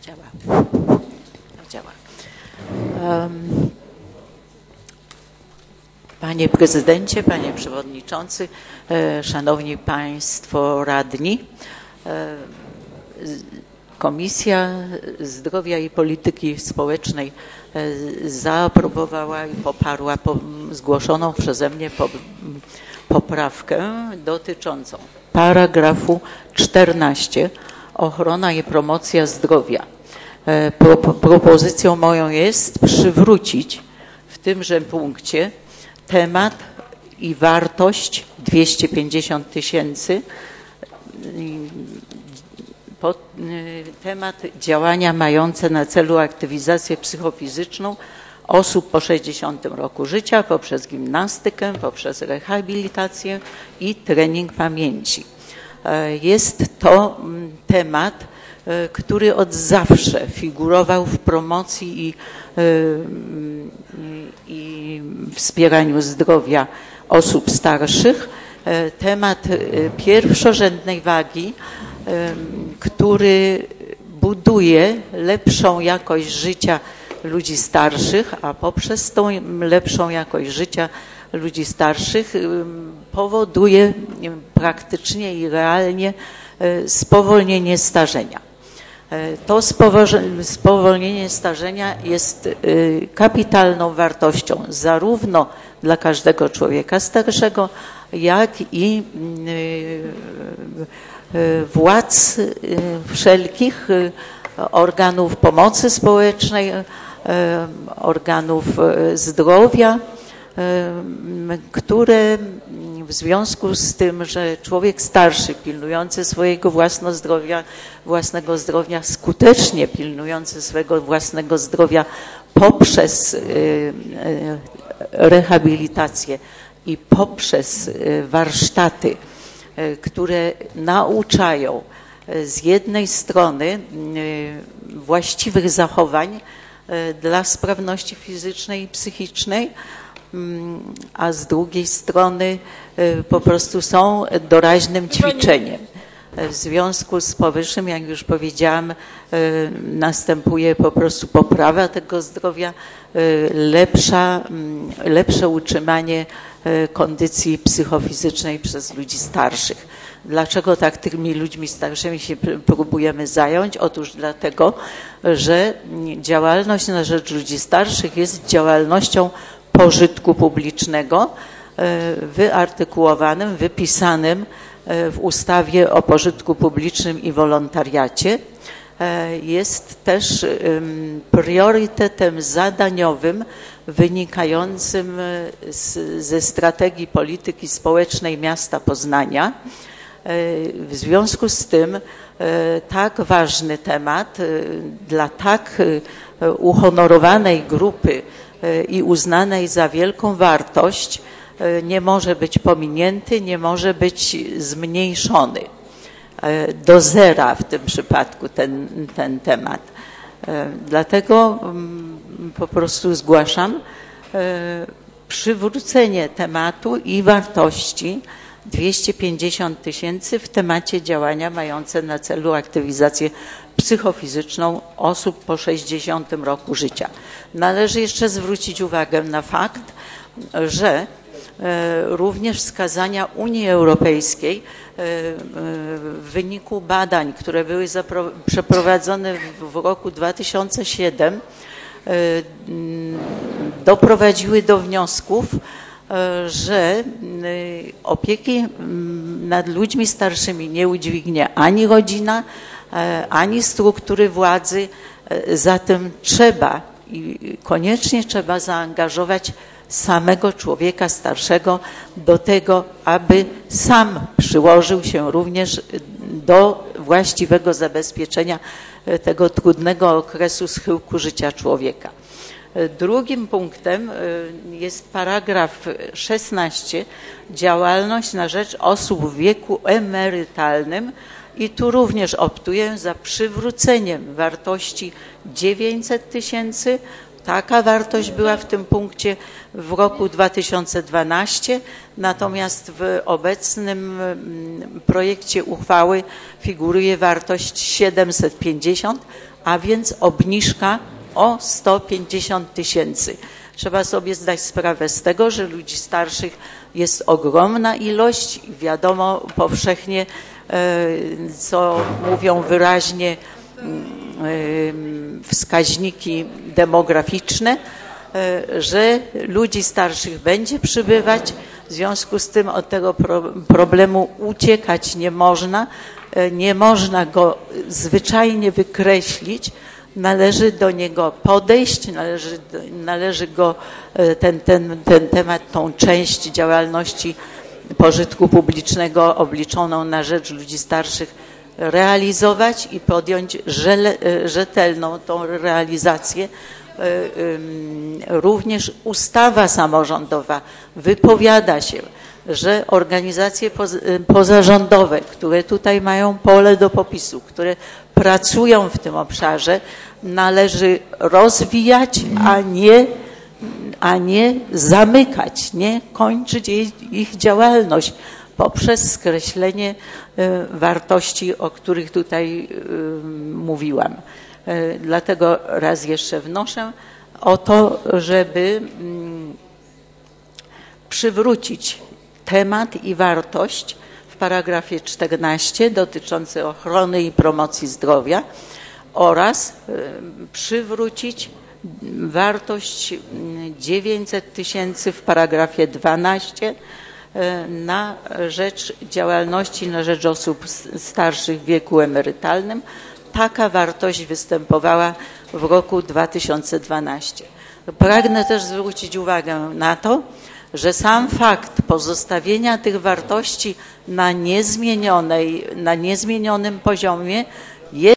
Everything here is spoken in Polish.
Działa. Działa. Panie Prezydencie, Panie Przewodniczący, Szanowni Państwo Radni, Komisja Zdrowia i Polityki Społecznej zaaprobowała i poparła zgłoszoną przeze mnie poprawkę dotyczącą paragrafu 14 ochrona i promocja zdrowia. Propozycją moją jest przywrócić w tymże punkcie temat i wartość 250 000, temat działania mające na celu aktywizację psychofizyczną osób po 60 roku życia poprzez gimnastykę, poprzez rehabilitację i trening pamięci. Jest to temat, który od zawsze figurował w promocji i wspieraniu zdrowia osób starszych. Temat pierwszorzędnej wagi, który buduje lepszą jakość życia ludzi starszych, a poprzez tą lepszą jakość życia ludzi starszych powoduje praktycznie i realnie spowolnienie starzenia. To spowolnienie starzenia jest kapitalną wartością zarówno dla każdego człowieka starszego, jak i władz wszelkich organów pomocy społecznej, organów zdrowia, które w związku z tym, że człowiek starszy pilnujący swojego własnego zdrowia, skutecznie pilnujący swojego własnego zdrowia poprzez rehabilitację i poprzez warsztaty, które nauczają z jednej strony właściwych zachowań dla sprawności fizycznej i psychicznej, a z drugiej strony po prostu są doraźnym ćwiczeniem. W związku z powyższym, jak już powiedziałam, następuje po prostu poprawa tego zdrowia, lepsze utrzymanie kondycji psychofizycznej przez ludzi starszych. Dlaczego tak tymi ludźmi starszymi się próbujemy zająć? Otóż dlatego, że działalność na rzecz ludzi starszych jest działalnością pożytku publicznego, wyartykułowanym, wypisanym w ustawie o pożytku publicznym i wolontariacie. Jest też priorytetem zadaniowym wynikającym ze strategii polityki społecznej miasta Poznania. W związku z tym tak ważny temat dla tak uhonorowanej grupy i uznanej za wielką wartość nie może być pominięty, nie może być zmniejszony do zera w tym przypadku ten temat. Dlatego po prostu zgłaszam przywrócenie tematu i wartości 250 000 w temacie działania mające na celu aktywizację psychofizyczną osób po 60 roku życia. Należy jeszcze zwrócić uwagę na fakt, że również wskazania Unii Europejskiej w wyniku badań, które były przeprowadzone w roku 2007, doprowadziły do wniosków, że opieki nad ludźmi starszymi nie udźwignie ani rodzina, ani struktury władzy. Zatem trzeba i koniecznie trzeba zaangażować samego człowieka starszego do tego, aby sam przyłożył się również do właściwego zabezpieczenia tego trudnego okresu schyłku życia człowieka. Drugim punktem jest paragraf 16, działalność na rzecz osób w wieku emerytalnym i tu również optuję za przywróceniem wartości 900 000. Taka wartość była w tym punkcie w roku 2012, natomiast w obecnym projekcie uchwały figuruje wartość 750, a więc obniżka o 150 tysięcy. Trzeba sobie zdać sprawę z tego, że ludzi starszych jest ogromna ilość i wiadomo powszechnie, co mówią wyraźnie wskaźniki demograficzne, że ludzi starszych będzie przybywać, w związku z tym od tego problemu uciekać nie można go zwyczajnie wykreślić, należy do niego podejść, należy go ten temat, tą część działalności pożytku publicznego obliczoną na rzecz ludzi starszych realizować i podjąć rzetelną tą realizację. Również ustawa samorządowa wypowiada się, że organizacje pozarządowe, które tutaj mają pole do popisu, które pracują w tym obszarze, należy rozwijać, a nie zamykać, nie kończyć ich działalność poprzez skreślenie wartości, o których tutaj mówiłam. Dlatego raz jeszcze wnoszę o to, żeby przywrócić temat i wartość w paragrafie 14 dotyczący ochrony i promocji zdrowia oraz przywrócić wartość 900 tysięcy w paragrafie 12 na rzecz działalności na rzecz osób starszych w wieku emerytalnym. Taka wartość występowała w roku 2012. Pragnę też zwrócić uwagę na to, że sam fakt pozostawienia tych wartości na niezmienionym poziomie jest